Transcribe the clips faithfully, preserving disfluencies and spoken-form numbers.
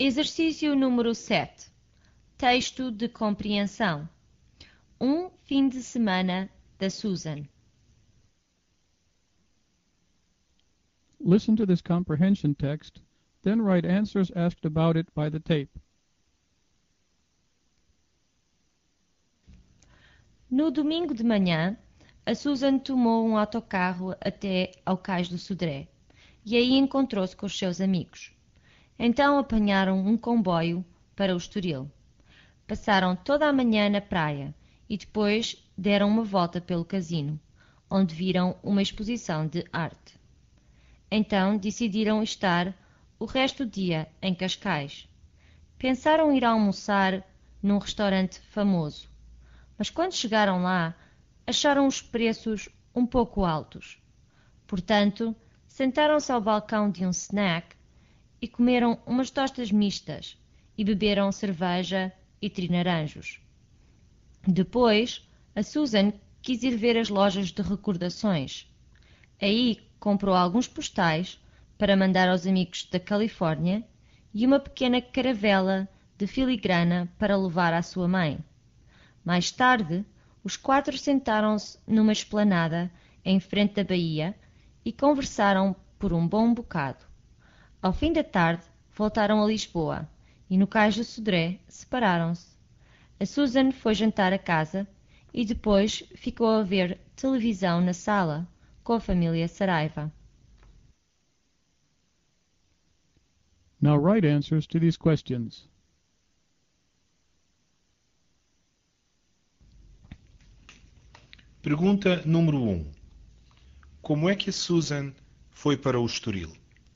Exercício número sete. Texto de compreensão. Um fim de semana da Susan. Listen to this comprehension text, then write answers asked about it by the tape. No domingo de manhã, a Susan tomou um autocarro até ao cais do Sodré e aí encontrou-se com os seus amigos. Então apanharam um comboio para o Estoril. Passaram toda a manhã na praia e depois deram uma volta pelo casino, onde viram uma exposição de arte. Então decidiram estar o resto do dia em Cascais. Pensaram ir almoçar num restaurante famoso, mas quando chegaram lá, acharam os preços um pouco altos. Portanto, sentaram-se ao balcão de um snack e comeram umas tostas mistas e beberam cerveja e trinaranjos. Depois, a Susan quis ir ver as lojas de recordações. Aí comprou alguns postais para mandar aos amigos da Califórnia e uma pequena caravela de filigrana para levar à sua mãe. Mais tarde, os quatro sentaram-se numa esplanada em frente da baía e conversaram por um bom bocado. Ao fim da tarde, voltaram a Lisboa e no cais do Sodré separaram-se. A Susan foi jantar a casa e depois ficou a ver televisão na sala com a família Saraiva. Now write answers to these questions. Pergunta número um. Como é que a Susan foi para o Estoril?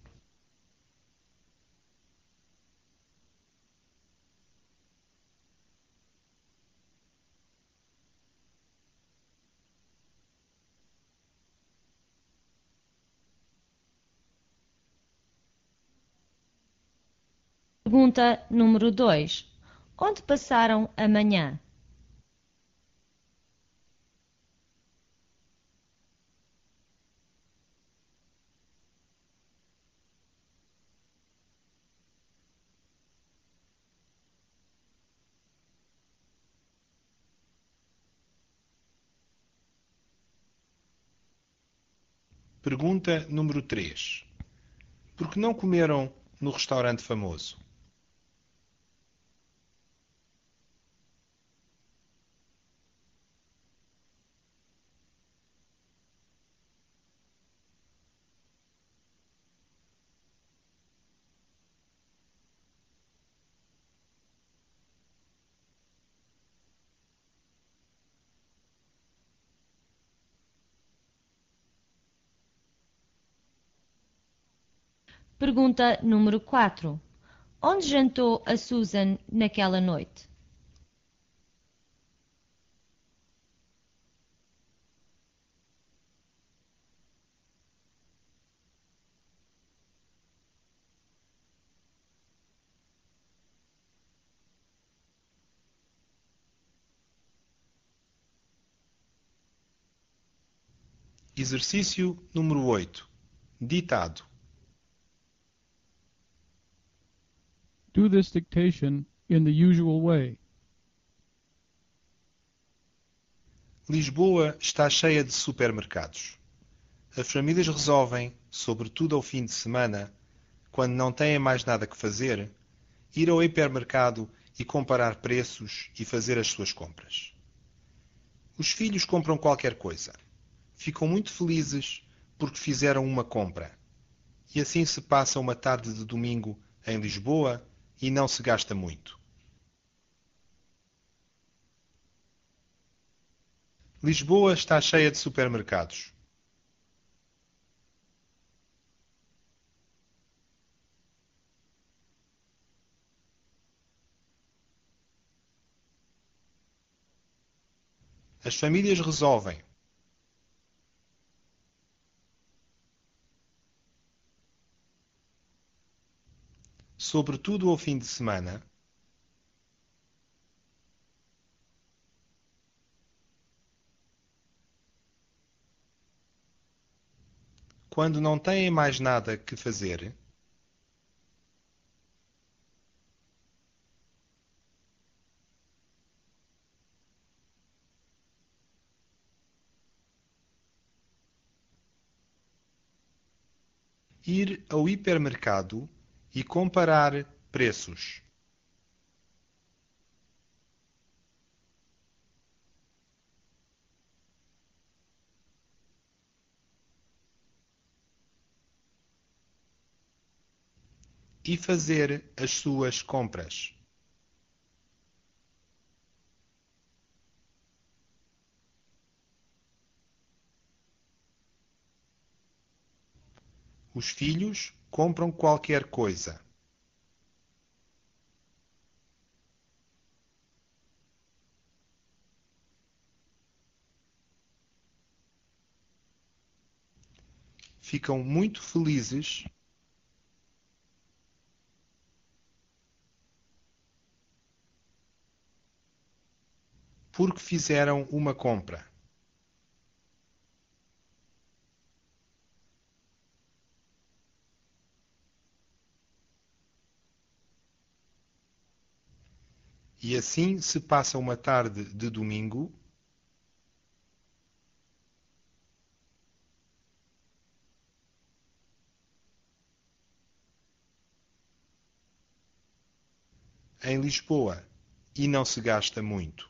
Pergunta número dois. Onde passaram a manhã? Pergunta número três. Por que não comeram no restaurante famoso? Pergunta número quatro. Onde jantou a Susan naquela noite? Exercício número oito. Ditado. Do this dictation in the usual way. Lisboa está cheia de supermercados. As famílias resolvem, sobretudo ao fim de semana, quando não têm mais nada que fazer, ir ao hipermercado e comparar preços e fazer as suas compras. Os filhos compram qualquer coisa. Ficam muito felizes porque fizeram uma compra. E assim se passa uma tarde de domingo em Lisboa e não se gasta muito. Lisboa está cheia de supermercados. As famílias resolvem. Sobretudo ao fim de semana, quando não têm mais nada que fazer, Ir ao hipermercado e comparar preços. E fazer as suas compras. Os filhos compram qualquer coisa. Ficam muito felizes porque fizeram uma compra. E assim se passa uma tarde de domingo em Lisboa e não se gasta muito.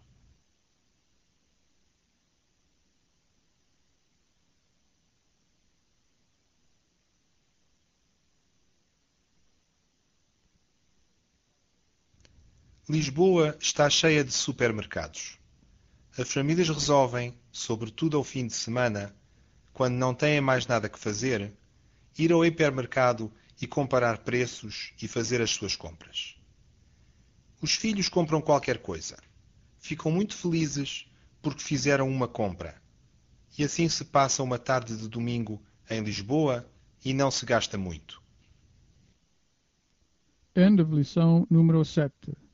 Lisboa está cheia de supermercados. As famílias resolvem, sobretudo ao fim de semana, quando não têm mais nada que fazer, ir ao hipermercado e comparar preços e fazer as suas compras. Os filhos compram qualquer coisa. Ficam muito felizes porque fizeram uma compra. E assim se passa uma tarde de domingo em Lisboa e não se gasta muito. End of lição número sete.